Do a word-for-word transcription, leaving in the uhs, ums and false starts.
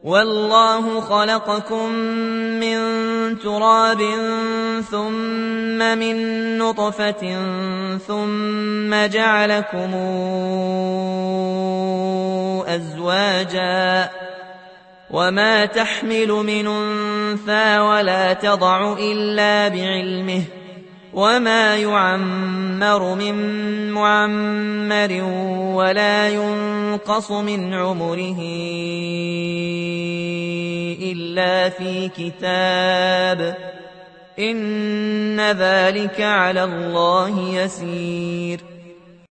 والله خلقكم من تراب ثم من نطفة ثم جعلكم أزواجا وما تحمل من أنثى ولا تضع إلا بعلمه وما يعمر من معمر ولا ينقص من عمره إلا في كتاب إن ذلك على الله يسير